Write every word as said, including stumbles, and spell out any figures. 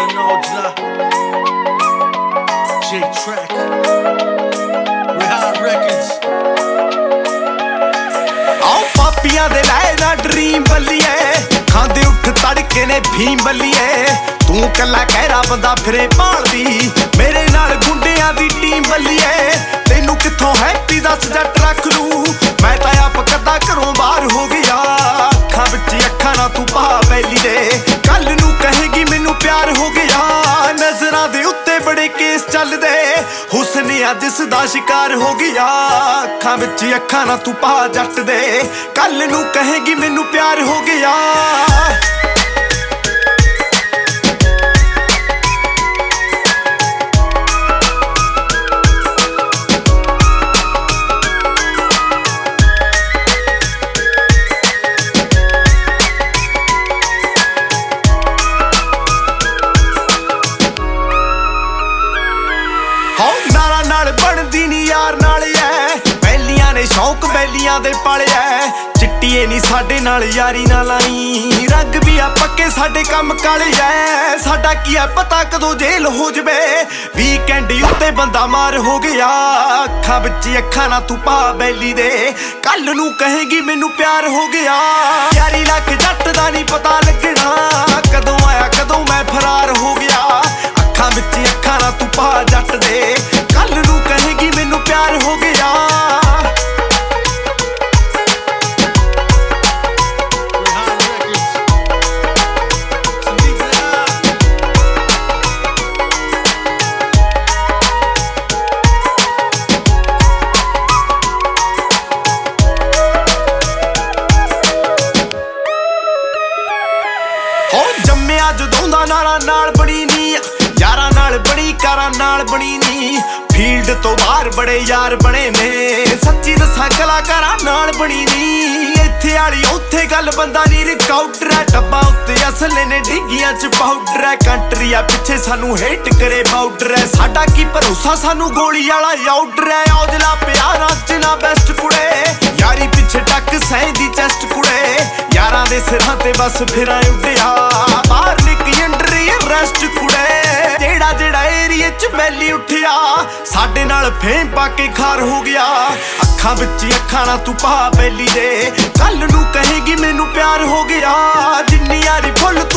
Nojla, J-Track, Rehan Records। आओ पापियां दे लाए ना ड्रीम बल्लिए, खांदे उठ तड़के ने भीम बल्लिए। तू कला कहरा बंदा फिरे भालदी, मेरे नाल गुंडियां दी टीम बल्लिए। तैनू कित्थों हैप्पी दस जट रख लूं, मैं तां आप कदा घरों बाहर हो गया। अखां विच अखां ना तू पा बैली दे, कल नू कहेगी मैनू प्यार हो गया। नजरां दे उत्ते बड़े केस चलदे, हुस्निया जिस दा शिकार हो गया। अखां विच अखां ना तू पा जट दे, कल नू कहेगी मैनू प्यार हो गया। नारा नाल बनदी नी यार नाल ऐ, बैलियां ने शौक बैलियां दे पाले ऐ। चिट्टिए नी साडे नाल यारी ना लाई, रंग भी आ पक्के साडे कम काले ऐ। साडा की है पता कदों जेल हो जवे, वीकेंड उत्ते बंदा मार हो गया। अखां विच अखां ना तू पा बैली दे, कल नू कहेगी मैनू प्यार हो गया। यारी लख जट दा नी पता लगना, कदों आया कदों मैं फरार हो गया। अखां विच अखां ना तू पा जट दे, कल नू कहेगी मैनू प्यार हो गया। Rehan Records, Sandeep Rehan। हो जम्मिया जदों दा नारा नाल बड़ी नी, यारां नाल बड़ी कारां नाल बनी नी। फील्ड तो बाहर बड़े यार बने ने, सच्ची दसां कलाकारां नाल बनी नी। इत्थे आली उत्थे गल बंदा नी रिकाउंटर है, डब्बा उत्ते असले ने डिग्गियां च पाउडर है। कंट्री आ पिछे सानू हेट करे बाउडर है, साडा की भरोसा सानू गोली वाला आउडर है। औजला प्यारां च ना बेस्ट कुड़े, यारी पिछे टक सैंदी चेस्ट कुड़े। यारां दे सिरां ते बस फिरां उड्डिया, बाहर निकली अंडर अरेस्ट कुड़े। जेड़ा जेड़ा एरिए च बैली उठिया, साडे नाल फेम पाके खार हो गया। अखां विच अखां ना तू पा बैली दे, कल नू कहेगी मैनू प्यार हो गया। जिन्नी यारी फुल